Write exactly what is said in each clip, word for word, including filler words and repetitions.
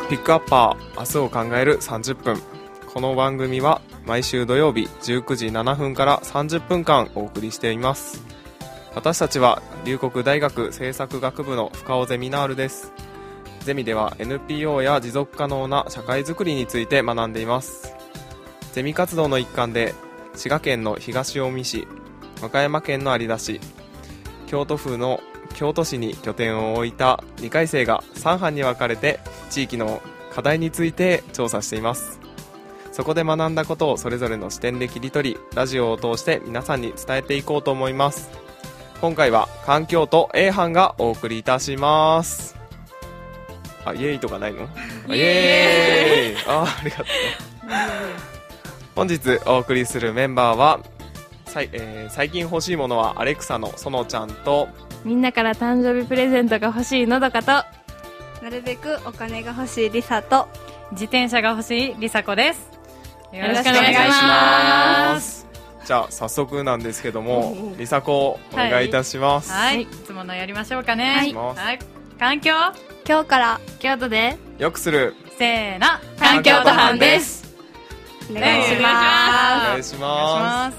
ピックアッパー、明日を考えるさんじゅっぷん。この番組は毎週土曜日じゅうくじななふんからさんじゅっぷんかんお送りしています。私たちは龍谷大学政策学部の深尾ゼミナールです。ゼミでは エヌピーオー や持続可能な社会づくりについて学んでいます。ゼミ活動の一環で滋賀県の東近江市、和歌山県の有田市、京都府の京都市に拠点を置いたにかい生がさん班に分かれて地域の課題について調査しています。そこで学んだことをそれぞれの視点で切り取り、ラジオを通して皆さんに伝えていこうと思います。今回は環境と A 班がお送りいたします。あ、イエーイとかないの？イエーイあ、ありがとう。本日お送りするメンバーはさい、えー、最近欲しいものはアレクサのそのちゃんと、 みんなから誕生日プレゼントが欲しいのどかと、 なるべくお金が欲しいりさと、 自転車が欲しいりさこです。 よろしくお願いします。 じゃあ早速なんですけども、りさこお願いいたします。 はい、はい、いつものやりましょうかね。 はい、 はい、環境、 今日から京都でよくするせーの、 環境と班です。 お願いします。 お願いします。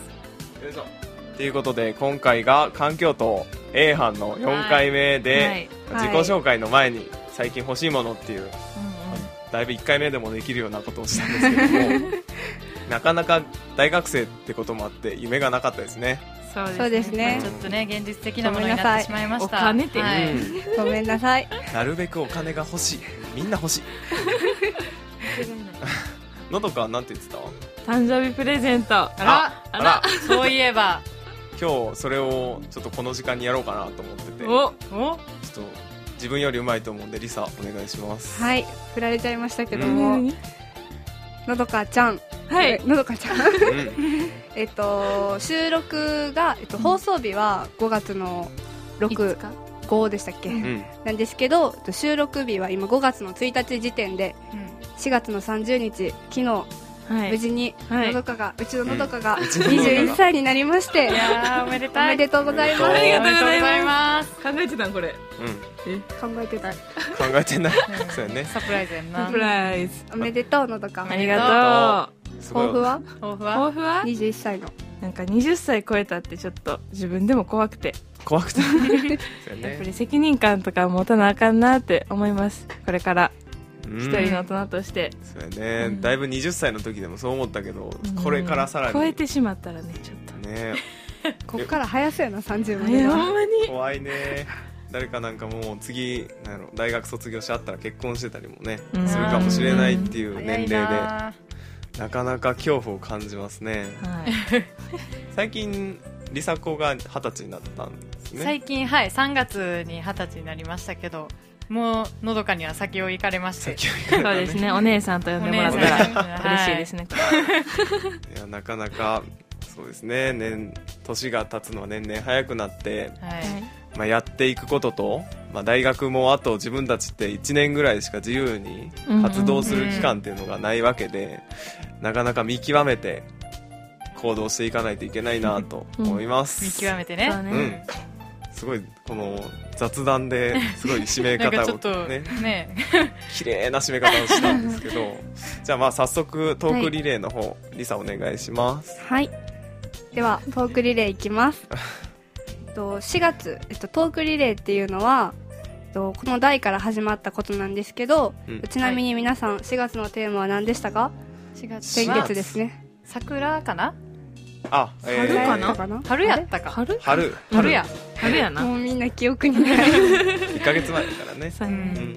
よいしょ。ということで今回が環境と A 班のよんかいめで、はい、自己紹介の前に最近欲しいものっていう、はい、だいぶいっかいめでもできるようなことをしたんですけどもなかなか大学生ってこともあって夢がなかったですね。 そうですね。ちょっとね現実的なものになってしまいました。 お金って、 はい、 ごめんなさい。 なるべくお金が欲しい、みんな欲しいのどかはなんて言ってた？ 誕生日プレゼント。あらあら、そういえば今日それをちょっとこの時間にやろうかなと思ってて、 おお、 ちょっと自分より上手いと思うんでリサお願いします。 はい、振られちゃいましたけども、うん、のどかちゃん、 はい、 のどかちゃん、うん、えっと収録が、えっと、放送日はごがつのろく、ごでしたっけ、うん、なんですけど収録日は今ごがつのついたち時点で、うん、しがつのさんじゅうにち昨日はい、無事にのどかが、はい、うちののどかがにじゅういっさいになりまして、 いやーおめでたい、 おめでとうございます。 ありがとうございます。考えてたんこれ、 うん、 え考えてた考えてないそうやね、 サプライズやんな。 サプライズおめでとうのどか。 ありがとう。抱負は抱負は抱負はにじゅういっさいのなんかはたち超えたってちょっと自分でも怖くて怖くてそうや、ね、 やっぱり責任感とか持たなあかんなって思います。これから一人の大人として、 そうやね、うん、だいぶはたちの時でもそう思ったけど、うん、これからさらに超えてしまったらねちょっとねこっから早そうやなさんじゅうまでは。ほんまに怖いね。誰かなんかもう次なんやろ大学卒業してあったら結婚してたりもね、うん、するかもしれないっていう年齢で な, なかなか恐怖を感じますね、はい、最近りさこがはたちになったんですね。 最近はいさんがつにはたちになりましたけど、もうのどかには先を行かれまして、 ね、そうですね、お姉さんと呼んでもらったら嬉しいですね、 はい、いやなかなかそうですね、年年が経つのは年々早くなって、はいまあ、やっていくことと、まあ、大学もあと自分たちっていちねんぐらいしか自由に活動する期間っていうのがないわけで、うんうんうん、なかなか見極めて行動していかないといけないなと思います、 うん、見極めてね、 うん、すごいこの雑談ですごい締め方をねね綺麗な締め方をしたんですけどじゃあまあ早速トークリレーの方、はい、リサお願いします。 はい、ではトークリレーいきますしがつ、えっと、トークリレーっていうのは、えっと、この代から始まったことなんですけど、うん、ちなみに皆さんしがつのテーマは何でしたか？しがつ先月ですね。 桜かな？ あ、 えー、春かな？ 春やったか。 春？ 春。 春や。 春やな。 もうみんな記憶にない。 いっかげつまえだからね。 うん、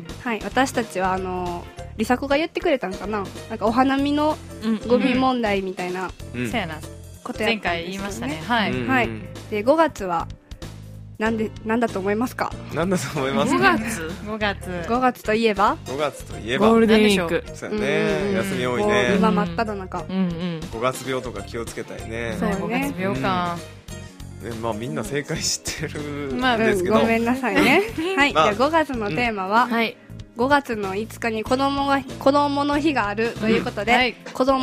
はい、私たちはあのりさこが言ってくれたんかな。なんかお花見のゴミ問題みたいな、 うんうん、そうやな。 ことやったんですよね。 前回言いましたね。はい。 うんうん、 はい。でごがつはなんでなんだと思いますか？ なんだと思いますか？ ごがつごがつごがつといえばごがつといえばゴールデンウィーク。 そうやね、休み多いね。 今真っ只中。 うんうん。 ごがつ病とか気をつけたいね。 そうね。 ごがつ病か。 うん、ね、まあみんな正解知ってるんまあですけど、 うん、ごめんなさいね。はい。まあ、じゃあごがつのテーマは、 うん、はい。 ごがつのいつかに子供が子供の日があるということで、うんはい、子供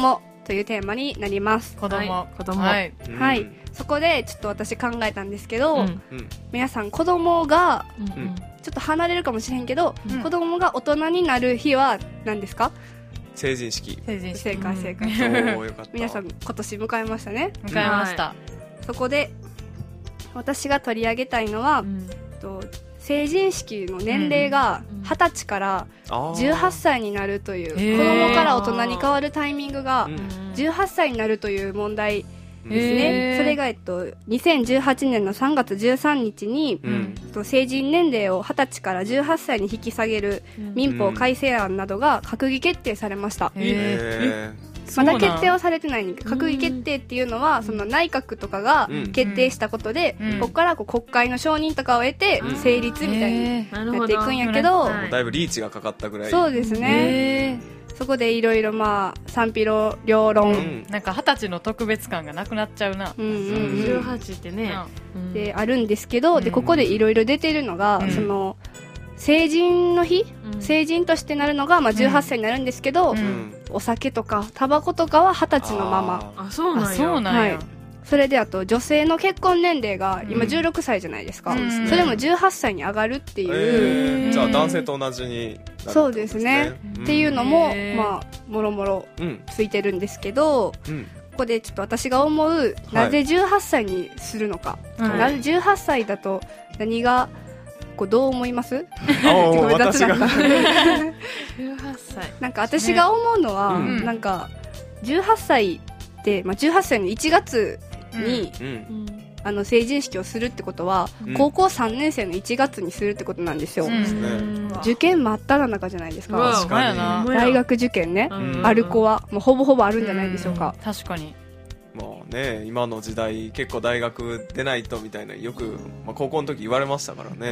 というテーマになります。 子供、 はい、子供、 はい、 はい、そこでちょっと私考えたんですけど、 うん、 皆さん子供がうんちょっと離れるかもしれんけど、 うん、 子供が大人になる日は何ですか？ 成人式。 成人式。 正解正解。 おー、よかった。 皆さん今年迎えましたね。 迎えました。 そこで私が取り上げたいのは、うん、と成人式の年齢がはたちからじゅうはっさいになるという、子供から大人に変わるタイミングがじゅうはっさいになるという問題ですね。それが、えっと、にせんじゅうはちねんのさんがつじゅうさんにちに、うん、と成人年齢をはたちからじゅうはっさいに引き下げる民法改正案などが閣議決定されました。 へー。 まだ決定はされてないんだけど、閣議決定っていうのはその内閣とかが決定したことで、うん、ここからこう国会の承認とかを得て成立みたいになっていくんやけど、 だいぶリーチがかかったぐらい。 そうですね。そこでいろいろまあ賛否両論、うん、 なんか二十歳の特別感がなくなっちゃうな。 うんうんうん、じゅうはちってね、 うん、であるんですけど、うん、でここでいろいろ出てるのが、うん、その成人の日、うん、成人としてなるのがまあじゅうはっさいになるんですけど、うん、お酒とかタバコとかははたちのまま。 あ、そうなんや。 そうなんや。はい。 それであと女性の結婚年齢が今じゅうろくさいじゃないですか、うん、それもじゅうはっさいに上がるっていう、 えー、じゃあ男性と同じになるってことですね。 そうですね、うん、っていうのもまあもろもろついてるんですけど、うん、ここでちょっと私が思う、なぜじゅうはっさいにするのか、はい、なぜじゅうはっさいだと何がこうどう思います？ ごめん雑なんかじゅうはっさいなんか私が思うのは、うん、なんかじゅうはっさいって、まあ、じゅうはっさいのいちがつに、うん、あの成人式をするってことは、うん、高校さんねんせいのいちがつにするってことなんですよ、うん、受験真っ只中じゃないですか。 確かに大学受験ね、うん、ある子はもうほぼほぼあるんじゃないでしょうか、 うん、確かに。 まあね、今の時代結構大学出ないとみたいなよく、まあ、高校の時言われましたからね。うん、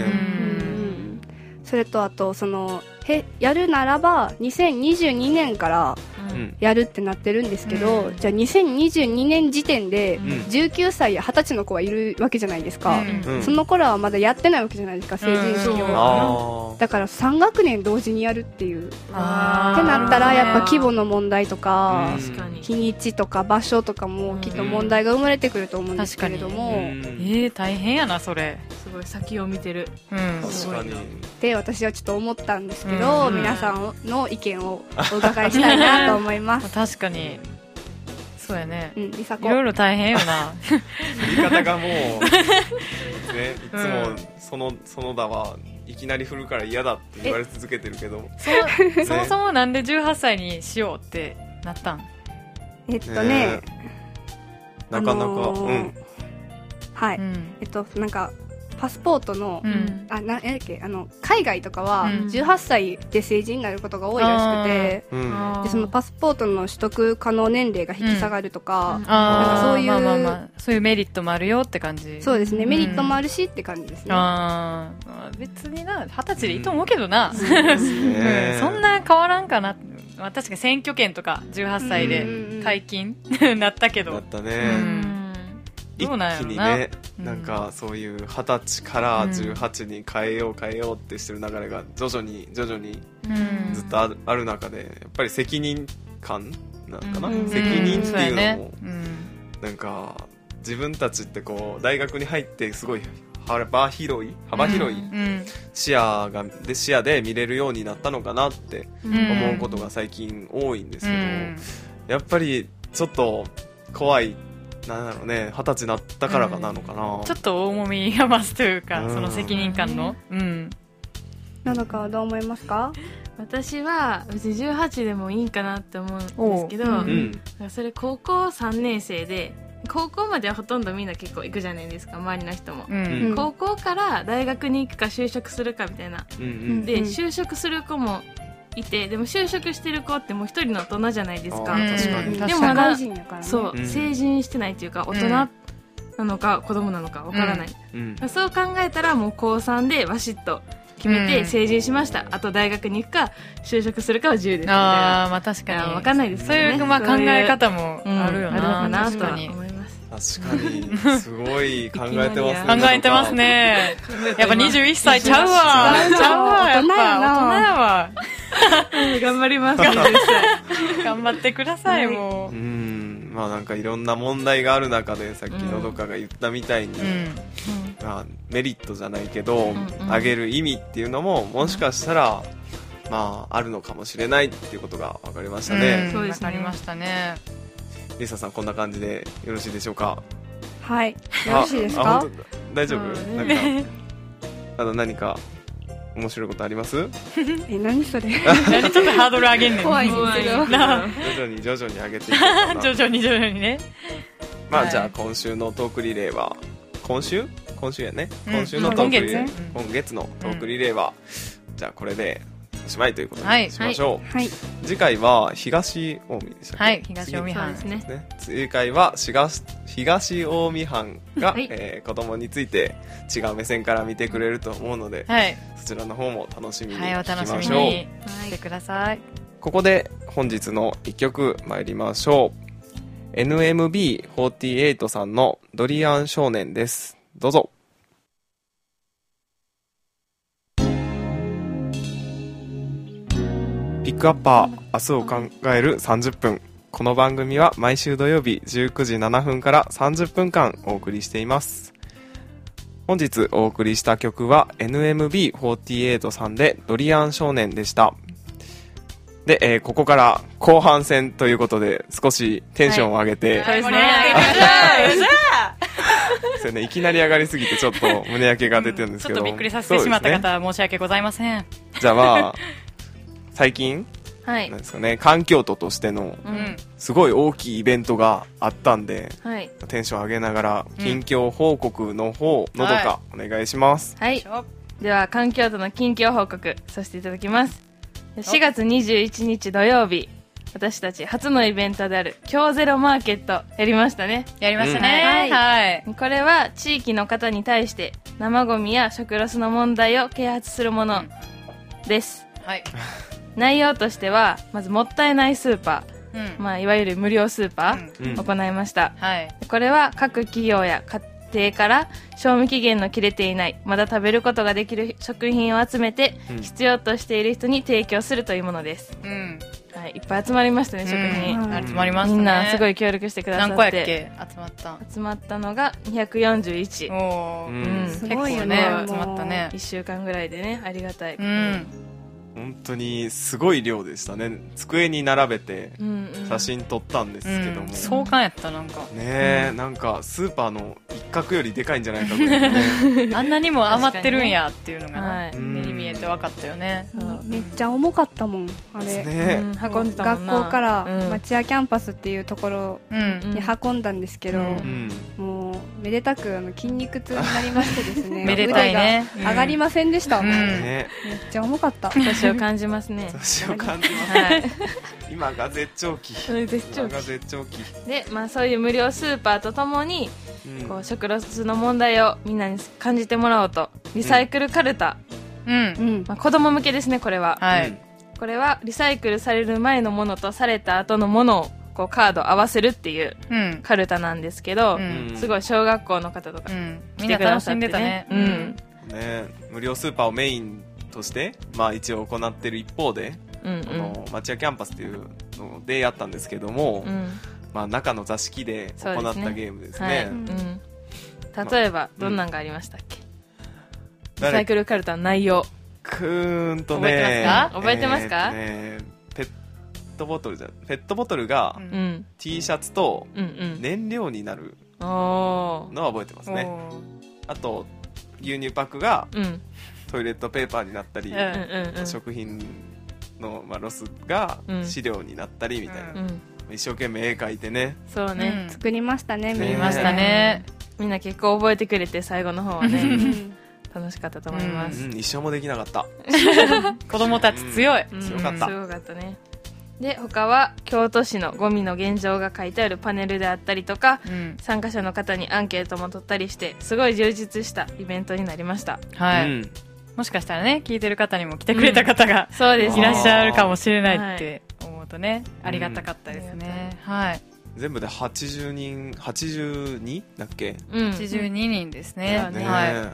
それとあとそのへやるならばにせんにじゅうにねんからやるってなってるんですけど、うん、じゃあにせんにじゅうにねん時点でじゅうきゅうさいやはたちの子はいるわけじゃないですか、うん、その頃はまだやってないわけじゃないですか、成人式を、うん、だからさん学年同時にやるっていうってなったらやっぱ規模の問題とか、うん、日にちとか場所とかもきっと問題が生まれてくると思うんですけれども、うん、 えー、大変やなそれ。 すごい先を見てる、 うん、 確かにって私はちょっと思ったんですけど、うん、皆さんの意見をお伺いしたいなと思います確かにそうやね、 うん、りさこいろいろ大変よな言い方がもう、ね、いつもその、そのだはいきなり振るから嫌だって言われ続けてるけど、 そ, そもそもなんでじゅうはっさいにしようってなったん？ えっとね、ねなかなか、あのー、うんはい、うん、えっとなんかパスポートの、うん、あなえっけあの海外とかはじゅうはっさいで成人になることが多いらしくて、うん、でそのパスポートの取得可能年齢が引き下がるとか、うん、なんかそういう、 まあまあまあ、そういうメリットもあるよって感じ。 そうですね、メリットもあるしって感じですね。 ああ別になはたちでいいと思うけどな、うん、そんな変わらんかな。まあ、確かに選挙権とかじゅうはっさいで解禁なったけどなったね、 うん一気にね、なんかそういうはたちからじゅうはちに変えよう変えようってしてる流れが徐々に徐々にずっとある、ある中でやっぱり責任感なのかな、うん、責任っていうのも、ねうん、なんか自分たちってこう大学に入ってすごい幅広い幅広い視野がで視野で見れるようになったのかなって思うことが最近多いんですけど、うん、やっぱりちょっと怖い。なんだろうね、二十歳になったからかなのかな、 うん、ちょっと重みが増すというか、うん、その責任感の、うん、 なのかはどう思いますか？ 私は別にじゅうはちでもいいかなって思うんですけど、うん、それ高校さんねんせいで高校まではほとんどみんな結構行くじゃないですか、周りの人も、うん、高校から大学に行くか就職するかみたいな、うん、で就職する子もいて、でも就職してる子ってもう一人の大人じゃないですか。 確かに。 でもまだ、 社会人やからね、 そう、うん、成人してないっていうか大人なのか子供なのかわからない、うんうん、そう考えたらもう高さんでバシッと決めて成人しました、うん、あと大学に行くか就職するかは自由ですみたいな。 あー、まあ確かにわかんないですよね。 そういう、まあ、考え方もあるよな、 うん、あるのかなとは思います。 確かにすごい考えてますね。 考えてますね。やっぱにじゅういっさいちゃうわ。ちゃうわ。 大人やな。 大人やわ。 頑張ります頑張ってください、もう。 うん、まあなんかいろんな問題がある中で、さっきのどかが言ったみたいに、うん、まあ、メリットじゃないけど、うん、あげる意味っていうのももしかしたら、まああるのかもしれないっていうことが分かりましたね。 うん、そうですね。分かりましたね。 リサさん、こんな感じでよろしいでしょうか？ はい、よろしいですか？ 大丈夫？なんかあの何か面白いことあります？ え、何それ？ 何ちょっとハードル上げんねん。 怖いんですけど。 徐々に徐々に上げていこうかな。 徐々に徐々にね。 まあ、はい、じゃあ今週のトークリレーは、今週今週やね。今週のトークリレー、うん、今, 今月のトークリレーは、うん、じゃあこれでおしまいということにしましょう。 はいはい、 次回は東近江でしたっけ？ はい、東近江藩ですね。 次回は東東近江藩が、はい、えー、子供について違う目線から見てくれると思うので、はい、そちらの方も楽しみに聞きましょう。はい、お楽しみにしてください。 ここで本日のいっきょく参りましょう。エヌエムビーフォーティーエイト さんのドリアン少年です。どうぞ。ピックアッパー、明日を考えるさんじゅっぷん。この番組は毎週土曜日じゅうくじななふんからさんじゅっぷんかんお送りしています。本日お送りした曲は エヌエムビーフォーティーエイト さんでドリアン少年でした。で、えー、ここから後半戦ということで少しテンションを上げて、 はい、そうですね。 そうね、いきなり上がりすぎてちょっと胸焼けが出てるんですけど、 うん、ちょっとびっくりさせてしまった方は申し訳ございません。 じゃあまあ最近、 はい、 なんですかね、環境都としてのすごい大きいイベントがあったんで、はい、テンション上げながら近況報告の方、のどかお願いします。 はい、はい、では環境都の近況報告させていただきます。しがつにじゅういちにち土曜日、私たち初のイベントである京ゼロマーケットやりましたね。 やりましたね、うん、はい、はい、 これは地域の方に対して生ゴミや食ロスの問題を啓発するものです、うん、はい。内容としてはまずもったいないスーパー、うん、まあ、いわゆる無料スーパーを行いました、うん、はい、これは各企業や家庭から賞味期限の切れていないまだ食べることができる食品を集めて、うん、必要としている人に提供するというものです、うん、はい、いっぱい集まりましたね、食品、 うん、集まりましたね。 みんなすごい協力してくださって。 何個やっけ集まった集まったのがにひゃくよんじゅういち。 おー、うん、 すごいよね。 集まったね。 いっしゅうかんぐらいでね、ありがたい、うん、 本当にすごい量でしたね。机に並べて写真撮ったんですけども、うんうん、 壮観やった。なんかねえ、うん、なんかスーパーの一角よりでかいんじゃないかと思って、ね、 あんなにも余ってるんやっていうのが、ね、はい、目に見えて分かったよね、 うん、めっちゃ重かったもんあれ、 ね、 うん、運んでたもんな。 学校から町屋キャンパスっていうところに運んだんですけど、うんうん、もうめでたくあの筋肉痛になりましてですねめでたいね、 腕が上がりませんでした、うん、 ね、 めっちゃ重かった。 年を感じますね。 年を感じますね、はい、今が絶頂期、 絶頂期今が絶頂期で、まあ、そういう無料スーパーとともに、うん、こう食ロスの問題をみんなに感じてもらおうとリサイクルカルタ、うんうん、まあ、子供向けですね、これは、はい、これはリサイクルされる前のものとされた後のものをこうカード合わせるっていうカルタなんですけど、うん、すごい小学校の方とか来てくださってね、うん、みんな楽しんでたね、うんね、無料スーパーをメインとして、まあ、一応行っている一方で、うんうん、この町屋キャンパスっていうのでやったんですけども、うん、まあ、中の座敷で行ったゲームですね、はい、うん、 例えばどんなんがありましたっけ、うん、リサイクルカルタの内容くーんとね、 覚えてますか？ えー、ね、ペットボトルじゃペットボトルが T シャツと燃料になるのは覚えてますね、うん、あと牛乳パックがトイレットペーパーになったり、うん、食品の、まあ、ロスが飼料になったりみたいな、うん、一生懸命絵描いてね、 そうね、 うん、作りましたね、 見ましたね、みんな結構覚えてくれて最後の方はね楽しかったと思います、 うんうん、一生もできなかった子供たち強い、 うん、強かった、 すごかったね。で、他は京都市のゴミの現状が書いてあるパネルであったりとか、うん、参加者の方にアンケートも取ったりしてすごい充実したイベントになりました。 はい、うん、もしかしたらね、聞いてる方にも来てくれた方が、うん、そうです、いらっしゃるかもしれないって思うとね、ありがたかったですね、うん、はい。 全部ではちじゅうにん、はちじゅうにだっけ、 うん、はちじゅうににんですね。 ね、 はい、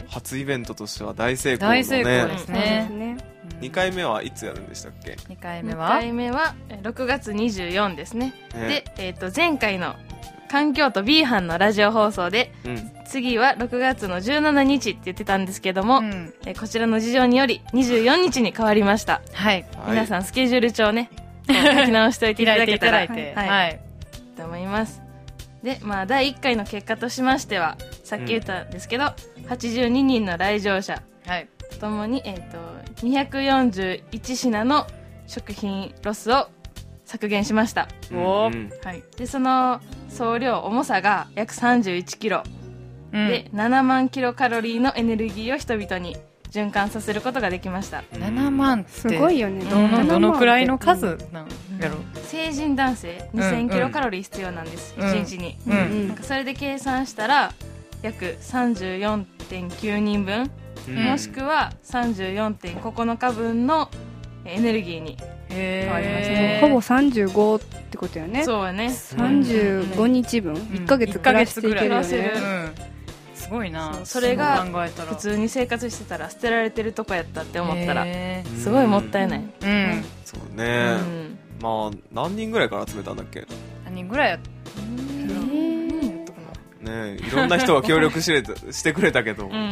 初イベントとしては大成功のね。 大成功ですね。 にかいめはいつやるんでしたっけ？ にかいめはにかいめはろくがつにじゅうよっかですね。ねで、えー、と前回の環境と B 班のラジオ放送で、うん、次はろくがつのじゅうしちにちって言ってたんですけども、うん、えこちらの事情によりにじゅうよっかに変わりました。はい、皆さんスケジュール帳ね書き直しておいていただけたらはい、はいはい、と思います。で、まあ、だいいっかいの結果としましてはさっき言ったんですけど、うん、はちじゅうににんの来場者、はい、とともに、えー、とにひゃくよんじゅういちしなの食品ロスを削減しました、うんうん、はい、でその総量重さが約さんじゅういちキロ、うん、でななまんキロカロリーのエネルギーを人々に循環させることができました。 ななまんってすごいよね。 どの、どのくらいの数なんやろ、 うん、成人男性にせんキロカロリー必要なんです、うん、いちにちに、うん、なんかそれで計算したら約 さんじゅうよんてんきゅうにんぶん、うん、もしくは さんじゅうよんてんここのかぶんのエネルギーに変わりましたね。 ほぼさんじゅうごってことよね。 そうね、 さんじゅうごにちぶん、うん、いっかげつ暮らしていけるよね、うん、 すごいな。 そ, それが普通に生活してたら捨てられてるとこやったって思ったらすごいもったいない、うんうん、 そうね、うん、まあ何人ぐらいから集めたんだっけ？ 何人ぐらいやっね、いろんな人が協力しれしてくれたけど、うんうん、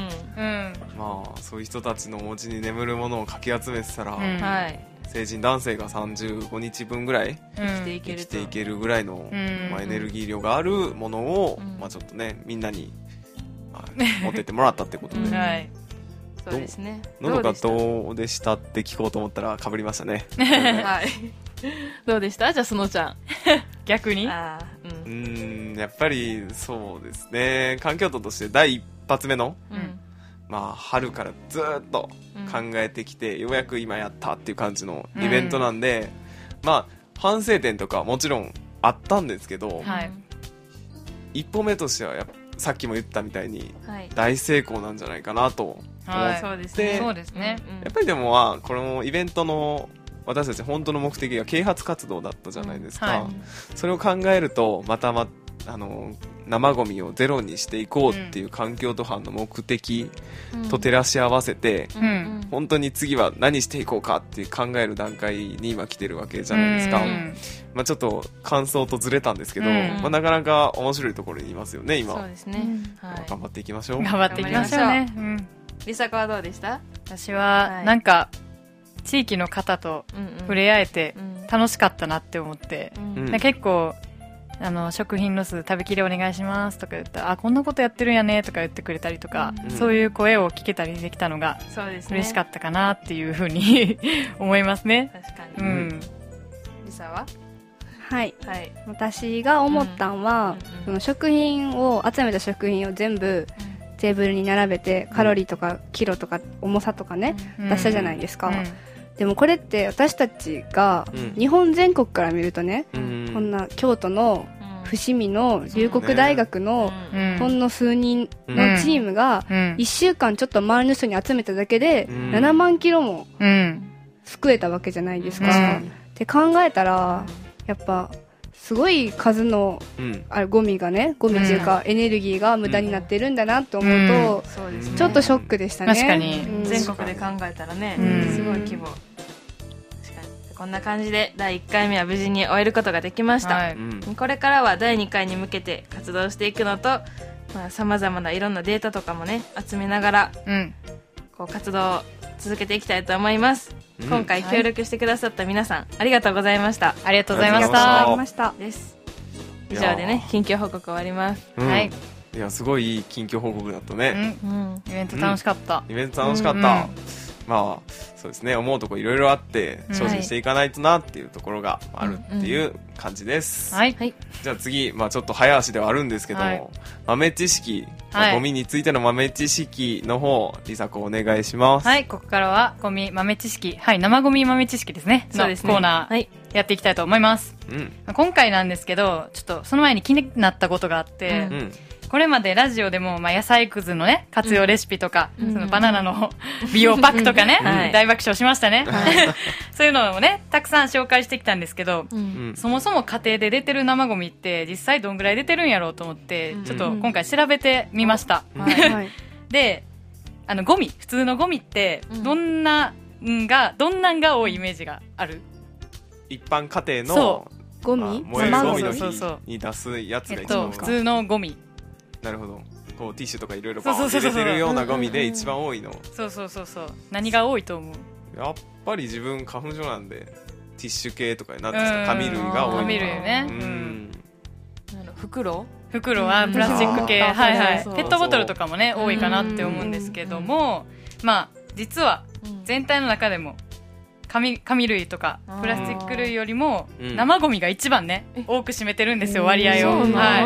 まあそういう人たちのお家に眠るものをかき集めてたら、うん、成人男性がさんじゅうごにちぶんぐらい生きていける、生きていけるぐらいの、うんまあ、エネルギー量があるものを、うんまあ、ちょっとねみんなに、まあ、持ってってもらったってことで、うんはい、 そうですね。 のどかどうでしたって聞こうと思ったら被りましたねはいどうでした？じゃあそのちゃん逆にあ、うん、うんやっぱりそうですね、環境党として第一発目の、うんまあ、春からずっと考えてきて、うん、ようやく今やったっていう感じのイベントなんで、うん、まあ反省点とかもちろんあったんですけど、はい、一歩目としてはやっぱさっきも言ったみたいに大成功なんじゃないかなと思って、はい、そうですね、そうですね、やっぱりでもまあこのイベントの私たち本当の目的が啓発活動だったじゃないですか、うんはい、それを考えるとまたまあの生ゴミをゼロにしていこうっていう環境と班の目的と照らし合わせて、うん、本当に次は何していこうかって考える段階に今来てるわけじゃないですか、うんまあ、ちょっと感想とずれたんですけど、うんまあ、なかなか面白いところにいますよね今。 そうですね、はい、 頑張っていきましょう。 頑張っていきましょうね、うん、 りさこはどうでした？ 私は、はい、なんか地域の方と触れ合えて楽しかったなって思って、うんうん、結構あの食品ロス食べきりお願いしますとか言ったらあこんなことやってるんやねとか言ってくれたりとか、うん、そういう声を聞けたりできたのが嬉しかったかなっていうふうに思いますね。 確かに、うん、リサははい、はい、私が思ったんは、うん、その食品を集めた食品を全部、うんテーブルに並べてカロリーとかキロとか重さとかね、うん、出したじゃないですか、うん、でもこれって私たちが日本全国から見るとね、うん、こんな京都の伏見の龍谷大学のほんの数人のチームがいっしゅうかんちょっと周りの人に集めただけでななまんキロも救えたわけじゃないですか、うん、って考えたらやっぱすごい数の、うん、あゴミがねゴミというか、うん、エネルギーが無駄になってるんだなと思うと、うんうん、ちょっとショックでしたね。 確かに、うん、全国で考えたらね、うん、すごい規模。確かにこんな感じでだいいっかいめは無事に終えることができました、はい、これからはだいにかいに向けて活動していくのとさまざ、まないろんなデータとかもね集めながら、うん、こう活動を続けていきたいと思います、うん、今回協力してくださった皆さん、はい、ありがとうございました。 ありがとうございましたです以上でね近況報告終わります、 うん、 はいいやすごいいい近況報告だったね、 うんうん、イベント楽しかった、 うん、イベント楽しかった、うんうん、まあそうですね思うとこいろいろあって精進していかないとなっていうところがあるっていう感じです、 はい、はい、 じゃあ次、まあ、ちょっと早足ではあるんですけども、はい、豆知識、まあ、ゴミについての豆知識の方りさこお願いします。 はい、ここからはゴミ豆知識、はい、生ゴミ豆知識ですねのコーナー、はい、やっていきたいと思います、うん、今回なんですけどちょっとその前に気になったことがあって、うん、 これまでラジオでも、まあ、野菜くずのね活用レシピとか、うん、そのバナナの美容パックとかね、うん、大爆笑しましたね、はい、そういうのをねたくさん紹介してきたんですけど、うん、そもそも家庭で出てる生ゴミって実際どんぐらい出てるんやろうと思って、うん、ちょっと今回調べてみました、うんはいはい、であのゴミ普通のゴミってどんな、んがどんなんが多いイメージがある？ 一般家庭のゴミ、 燃えるゴミの日に出すやつが一番多い、 えっと、普通のゴミ。 なるほど。こうティッシュとかいろいろバーって出てるようなゴミで一番多いの。 そうそうそうそう。何が多いと思う？ やっぱり自分花粉症なんでティッシュ系とかになってきた紙類が多い。 紙類ね。 うん。 袋？ 袋はプラスチック系、はいはい。ペットボトルとかもね多いかなって思うんですけども、まあ実は全体の中でも紙, 紙類とかプラスチック類よりも生ゴミが一番ね、うん、多く占めてるんですよ、割合を、はい、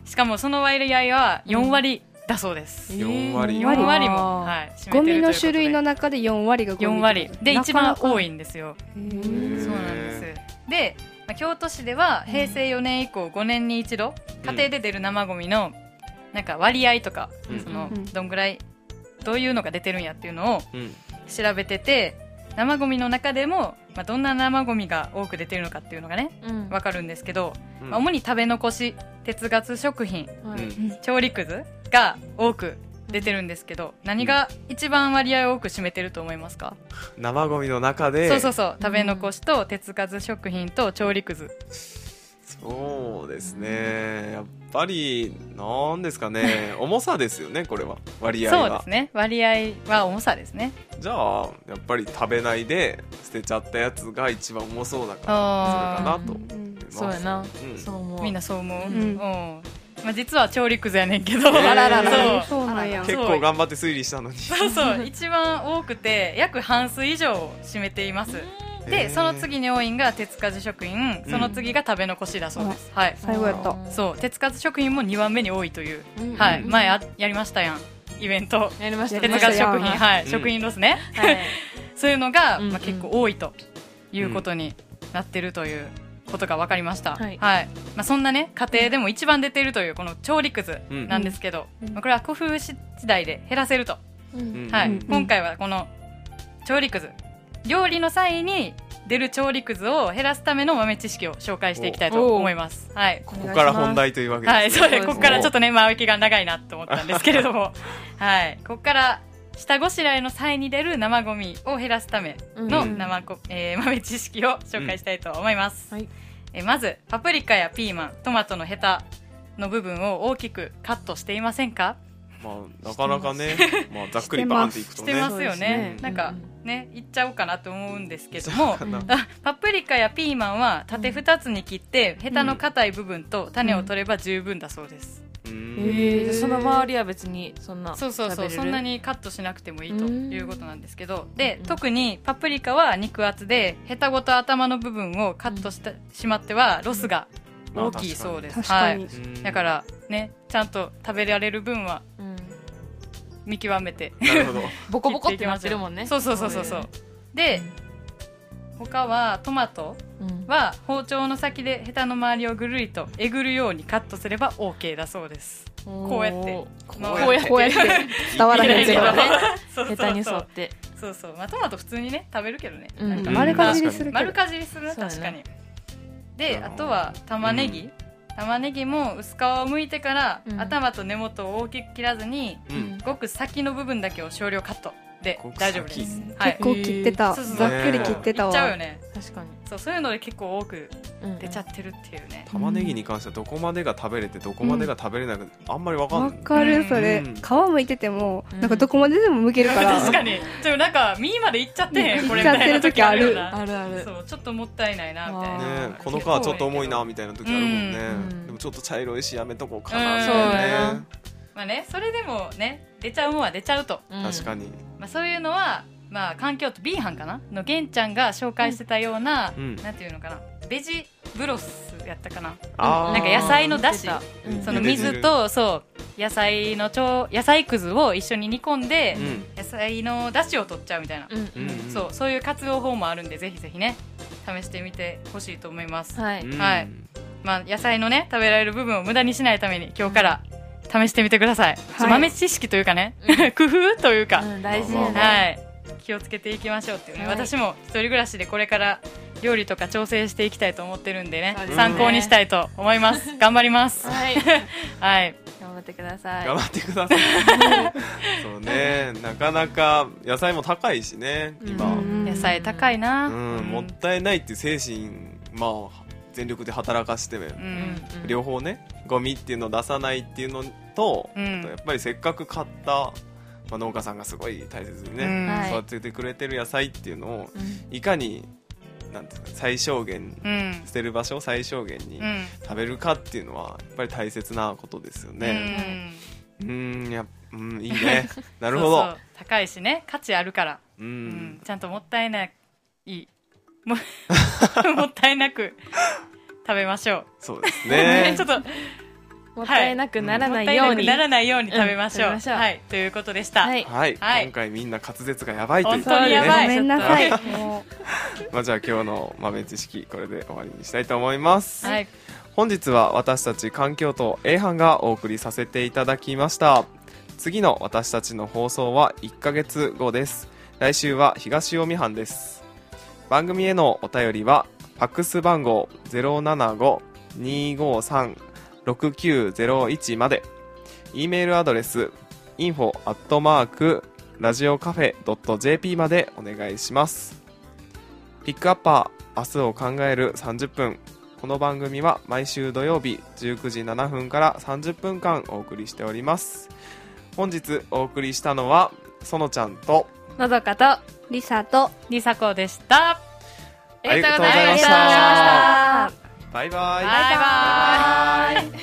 しかもその割合はよんわりだそうです、うん、 よんわりよんわりも、はい、占めてるということでゴミの種類の中でよんわりがゴミよんわりで一番多いんですよ。そうなんですで、まあ、京都市ではへいせいよねん以降ごねんに一度家庭で出る生ゴミのなんか割合とか、うん、そのどんぐらいどういうのが出てるんやっていうのを調べてて、生ゴミの中でも、まあ、どんな生ゴミが多く出てるのかっていうのがね、うん、分かるんですけど、うんまあ、主に食べ残し、鉄ガス食品、うん、調理くずが多く出てるんですけど、何が一番割合を多く占めてると思いますか？ 生ゴミの中でそうそうそう食べ残しと鉄ガス食品と調理くず、 そうですね、やっぱりなんですかね重さですよね、これは割合は。 そうですね、割合は重さですね。 じゃあやっぱり食べないで捨てちゃったやつが一番重そうだからそれかなと思います。 そうやな、うん、 そう思うみんなそう思う、うんうんまあ、実は調理くずやねんけど、えー、あらららそうなんや。 結構頑張って推理したのにそうそう一番多くて約半数以上を占めています。でその次に多いのが鉄かず食品、その次が食べ残しだそうです、うん、はい、 最後やった。 そう鉄かず食品もにばんめに多いという、うん、はい、前あやりましたやんイベント、 やりました鉄かず食品、はい、うん、食品ロスね、はい、そういうのが、まあ、結構多いということになってるということが分かりました、はいはいまあ、そんなね家庭でも一番出ているというこの調理くずなんですけど、うんまあ、これは工夫次第で減らせると、うんはい、うん、今回はこの調理くず料理の際に出る調理くずを減らすための豆知識を紹介していきたいと思います、はい、 ここから本題というわけですね。 はい、そうです。ここからちょっとね間引きが長いなと思ったんですけれどもはい、ここから下ごしらえの際に出る生ゴミを減らすための生こ、うんえー、豆知識を紹介したいと思います、うんはいえー、まずパプリカやピーマン、トマトのヘタの部分を大きくカットしていませんか？ まあ、なかなかね、まあ、ざっくりバーンっていくとねしてますよね、なんかねいっちゃおうかなと思うんですけども、パプリカやピーマンは縦ふたつに切ってヘタの硬い部分と種を取れば十分だそうです、 うん、えー、その周りは別にそんなそうそうそうそんなにカットしなくてもいいということなんですけど、で、うん、特にパプリカは肉厚でヘタごと頭の部分をカットしてしまってはロスが大きいそうです、はい、だからねちゃんと食べられる分は見極めてなるほどボコボコってなってるもんね。 そうそうそうそうそうで他はトマトは包丁の先でヘタの周りをぐるりとえぐるようにカットすれば OK だそうです。こうやってこうやってこうやって伝わらへんけどねヘタに沿ってそうそう、まあ、トマト普通にね食べるけどね、 うん、なんか丸かじりする丸かじりする確かに。であとは玉ねぎ、うん玉ねぎも薄皮を剥いてから、うん、頭と根元を大きく切らずに、うん、ごく先の部分だけを少量カットで大丈夫です、 はい、結構切ってた、ざっくり切ってたわ。 いっちゃうよね。 確かにそう、そういうので結構多く出ちゃってるっていうね、 うん、玉ねぎに関してはどこまでが食べれてどこまでが食べれなくて、うん、あんまり分かんない。 分かるそれ、うん、皮剥いててもなんかどこまででも剥けるから、 うん、確かにでもなんか身までいっちゃってへんこれみたいな時あるよな。あるある。そうちょっともったいないなみたいな、 ね、この皮ちょっと重いなみたいな時あるもんね、うん、でもちょっと茶色いしやめとこうかなみたいなね、 まあね、それでもね出ちゃうもんは出ちゃうと、 うん、確かに、 まあ、そういうのは、まあ、環境と B 班かなの玄ちゃんが紹介してたような、うん、なんていうのかなベジブロスやったかな、なんか野菜のだし、うん、その水とそう野菜の超野菜くずを一緒に煮込んで、うん、野菜のだしを取っちゃうみたいな、うん、そう、そういう活用法もあるんでぜひぜひね試してみてほしいと思います。はい、はい、まあ、野菜のね食べられる部分を無駄にしないために今日から試してみてください、はい、豆知識というかね、うん、工夫というか、 うん、大事よね、 はい、気をつけていきましょうっていうね、はい、私も一人暮らしでこれから料理とか調整していきたいと思ってるんでね、うん、参考にしたいと思います頑張りますはい、 はい、 頑張ってください頑張ってくださいそうね、なかなか野菜も高いしね今、うん、 野菜高いな、 うん、もったいないっていう精神、まあ全力で働かして、うん、両方ねゴミっていうのを出さないっていうのと、うん、やっぱりせっかく買った、まあ、農家さんがすごい大切にね、うん、育ててくれてる野菜っていうのを、うん、いかになんていうか最小限、うん、捨てる場所を最小限に食べるかっていうのはやっぱり大切なことですよね。うん、うんやうん、いいねなるほどそうそう高いしね価値あるから、うんうん、ちゃんともったいないいも, もったいなく食べましょう。 そうですねちょっともったいなくならないように、はい、もったいなくならないように食べましょう、うん、はい、ということでした。 はい、はいはい、今回みんな滑舌がやばいということで、ね、本当にやばい、 ごめんなさいまあじゃあ今日の豆知識これで終わりにしたいと思います、 はい、 本日は私たち環境と A 班がお送りさせていただきました。次の私たちの放送はいっかげつごです。来週は東近江班です。番組へのお便りはファックス番号 ゼロななご にーごーさん ろくきゅうゼロいち まで、 E メールアドレス インフォ アットマーク ラジオカフェ ドット ジェーピー までお願いします。ピックアッパー明日を考えるさんじゅっぷん、この番組は毎週土曜日じゅうくじななふんからさんじゅっぷんかんお送りしております。本日お送りしたのはそのちゃんとのどかとりさとりさこでした。 ありがとうございました。バイバイ。 バイバイ。